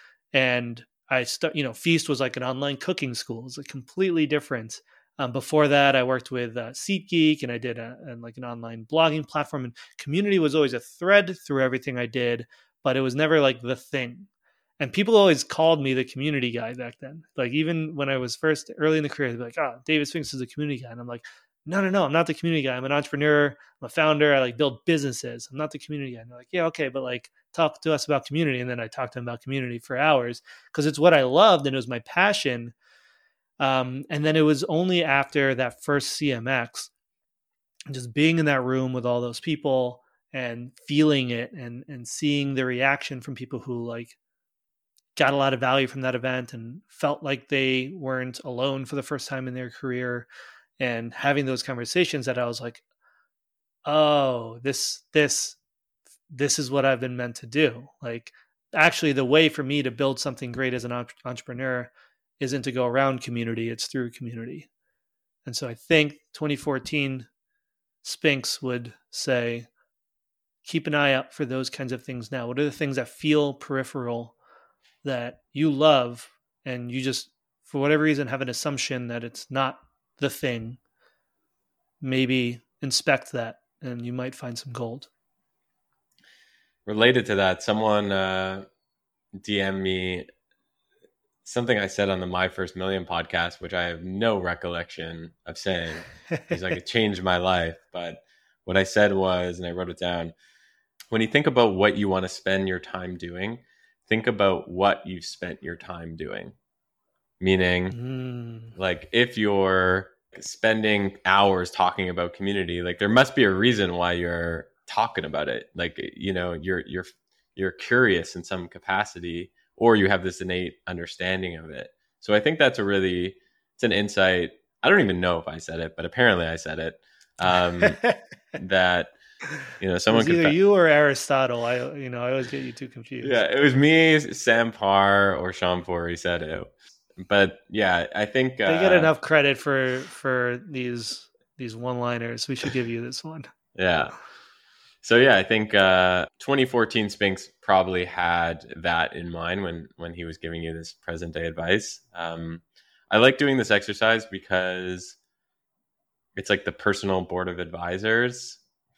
Speaker 2: And I, st- you know, Feast was like an online cooking school. It was like completely different. Um, before that, I worked with uh, SeatGeek, and I did a, a, like an online blogging platform. And community was always a thread through everything I did, but it was never like the thing. And people always called me the community guy back then. Like even when I was first early in the career, they'd be like, "Oh, David Spinks is a community guy," and I'm like, "No, no, no, I'm not the community guy. I'm an entrepreneur. I'm a founder. I like build businesses. I'm not the community guy." And they're like, "Yeah, okay, but like talk to us about community." And then I talked to them about community for hours because it's what I loved and it was my passion. Um, and then it was only after that first C M X, just being in that room with all those people and feeling it and and seeing the reaction from people who like got a lot of value from that event and felt like they weren't alone for the first time in their career, and having those conversations, that I was like, oh, this, this, this is what I've been meant to do. Like actually the way for me to build something great as an entrepreneur isn't to go around community, it's through community. And so I think twenty fourteen Spinks would say, keep an eye out for those kinds of things now. What are the things that feel peripheral that you love, and you just, for whatever reason, have an assumption that it's not the thing? Maybe inspect that and you might find some gold.
Speaker 1: Related to that, someone uh, D M'd me something I said on the My First Million podcast, which I have no recollection of saying. He's like, it changed my life. But what I said was, and I wrote it down, when you think about what you want to spend your time doing, think about what you've spent your time doing. Meaning, mm. like if you're spending hours talking about community, like there must be a reason why you're talking about it. Like, you know, you're you're you're curious in some capacity, or you have this innate understanding of it. So I think that's a really, it's an insight. I don't even know if I said it, but apparently I said it. Um, that, you know, someone
Speaker 2: it was either
Speaker 1: could,
Speaker 2: you or Aristotle. I, you know, I always get you too confused.
Speaker 1: Yeah, it was me, Sam Parr, or Sean Pori said it. But yeah, I think
Speaker 2: they
Speaker 1: uh,
Speaker 2: get enough credit for for these these one-liners. We should give you this one.
Speaker 1: Yeah. So yeah, I think uh, twenty fourteen Spinks probably had that in mind when when he was giving you this present day advice. Um, I like doing this exercise because it's like the personal board of advisors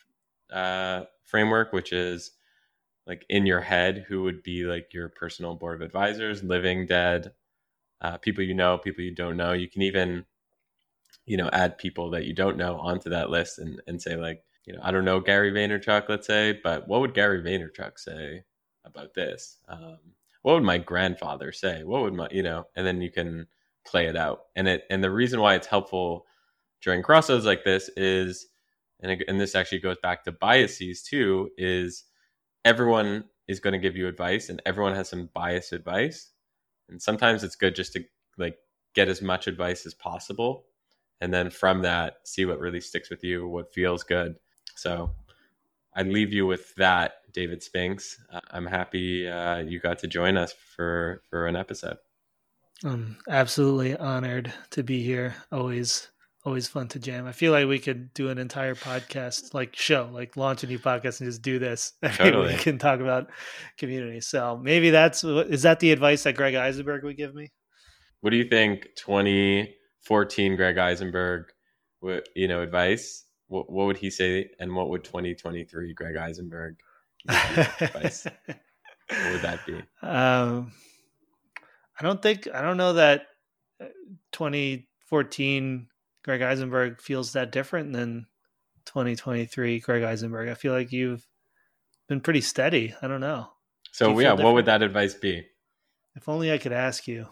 Speaker 1: uh, framework, which is like in your head, who would be like your personal board of advisors, living, dead, uh, people you know, people you don't know. You can even, you know, add people that you don't know onto that list and, and say like, you know, I don't know Gary Vaynerchuk, let's say, but what would Gary Vaynerchuk say about this? Um, what would my grandfather say? What would my, you know, and then you can play it out. And it, and the reason why it's helpful during crossroads like this is, and, it, and this actually goes back to biases too, is everyone is going to give you advice and everyone has some biased advice. And sometimes it's good just to like get as much advice as possible. And then from that, see what really sticks with you, what feels good. So I leave you with that, David Spinks. Uh, I'm happy uh, you got to join us for, for an episode.
Speaker 2: I'm absolutely honored to be here. Always, always fun to jam. I feel like we could do an entire podcast, like show, like launch a new podcast and just do this.
Speaker 1: Totally.
Speaker 2: We can talk about community. So maybe that's, is that the advice that Greg Eisenberg would give me?
Speaker 1: What do you think twenty fourteen Greg Eisenberg, you know, advice? what, what would he say? And what would twenty twenty-three Greg Eisenberg advice? What would that be?
Speaker 2: Um, I don't think, I don't know that twenty fourteen Greg Eisenberg feels that different than twenty twenty-three Greg Eisenberg. I feel like you've been pretty steady. I don't know.
Speaker 1: So yeah, different? What would that advice be?
Speaker 2: If only I could ask you.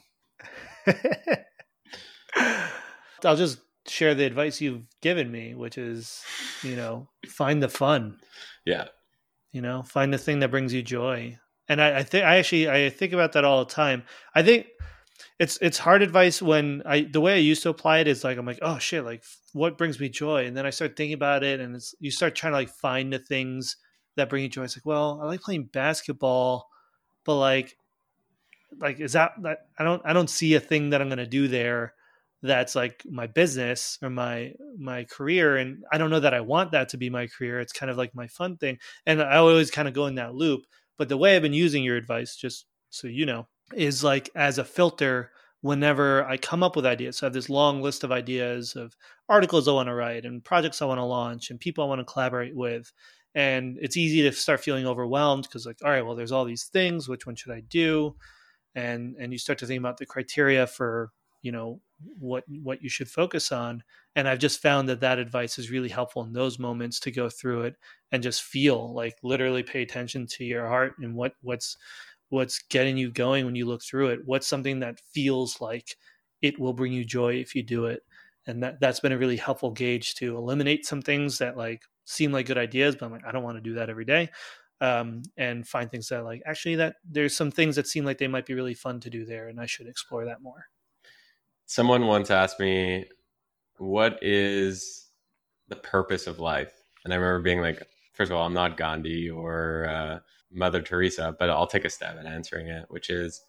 Speaker 2: I'll just share the advice you've given me, which is, you know, find the fun.
Speaker 1: Yeah.
Speaker 2: You know, find the thing that brings you joy. And I, I think I actually I think about that all the time. I think it's it's hard advice when I the way I used to apply it is like I'm like, oh shit, like what brings me joy? And then I start thinking about it, and it's you start trying to like find the things that bring you joy. It's like, well, I like playing basketball, but like like is that, that I don't I don't see a thing that I'm gonna do there that's like my business or my my career, and I don't know that I want that to be my career. It's kind of like my fun thing, and I always kind of go in that loop. But the way I've been using your advice, just so you know, is like as a filter whenever I come up with ideas. So I have this long list of ideas of articles I want to write and projects I want to launch and people I want to collaborate with. And it's easy to start feeling overwhelmed because like, all right, well, there's all these things. Which one should I do? And and you start to think about the criteria for, you know, what what you should focus on. And I've just found that that advice is really helpful in those moments to go through it and just feel like literally pay attention to your heart and what what's what's getting you going when you look through it. What's something that feels like it will bring you joy if you do it. And that, that's been a really helpful gauge to eliminate some things that like seem like good ideas, but I'm like, I don't want to do that every day. Um, and find things that like, actually that there's some things that seem like they might be really fun to do there. And I should explore that more.
Speaker 1: Someone once asked me, what is the purpose of life? And I remember being like, first of all, I'm not Gandhi or uh, Mother Teresa, but I'll take a stab at answering it, which is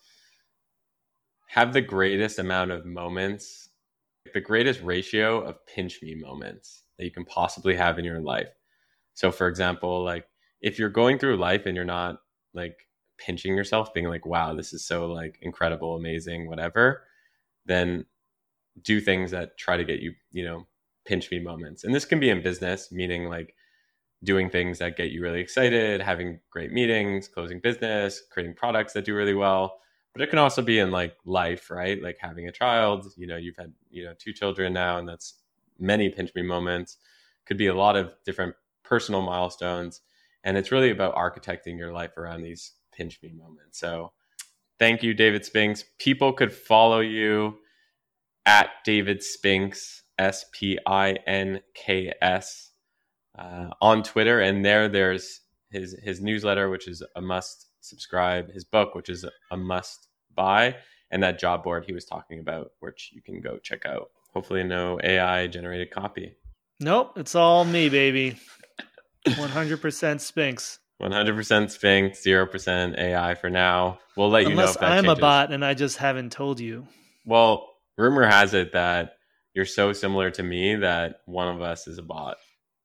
Speaker 1: have the greatest amount of moments, the greatest ratio of pinch me moments that you can possibly have in your life. So for example, like if you're going through life and you're not like pinching yourself, being like, wow, this is so like incredible, amazing, whatever, then do things that try to get you, you know, pinch me moments. And this can be in business, meaning like doing things that get you really excited, having great meetings, closing business, creating products that do really well. But it can also be in like life, right? Like having a child, you know, you've had, you know, two children now, and that's many pinch me moments. Could be a lot of different personal milestones. And it's really about architecting your life around these pinch me moments. So thank you, David Spinks. People could follow you at David Spinks, S P I N K S, uh, on Twitter. And there, there's his his newsletter, which is a must subscribe, his book, which is a must buy, and that job board he was talking about, which you can go check out. Hopefully no A I generated copy.
Speaker 2: Nope, it's all me, baby. one hundred percent Spinks.
Speaker 1: one hundred percent Spinks, zero percent A I for now. We'll let you
Speaker 2: Unless
Speaker 1: know if that
Speaker 2: I'm
Speaker 1: changes.
Speaker 2: a bot and I just haven't told you.
Speaker 1: Well, rumor has it that you're so similar to me that one of us is a bot.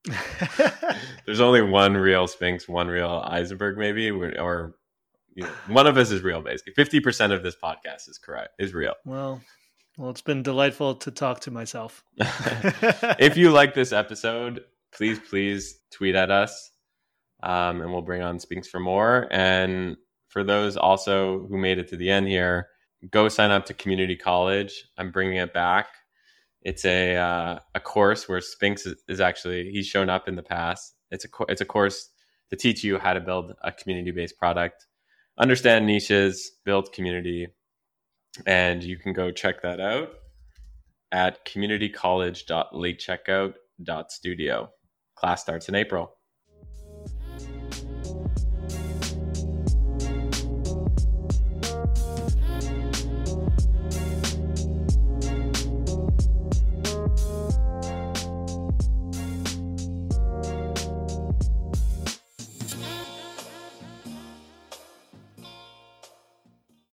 Speaker 1: There's only one real Spinks, one real Eisenberg, maybe, or you know, one of us is real. Basically, fifty percent of this podcast is correct, is real.
Speaker 2: Well, well, it's been delightful to talk to myself.
Speaker 1: If you like this episode, please, please tweet at us, um, and we'll bring on Spinks for more. And for those also who made it to the end here, go sign up to Community College. I'm bringing it back. It's a uh, a course where Spinks is, is actually, he's shown up in the past. It's a it's a course to teach you how to build a community-based product, understand niches, build community, and you can go check that out at community college dot late checkout dot studio. Class starts in April.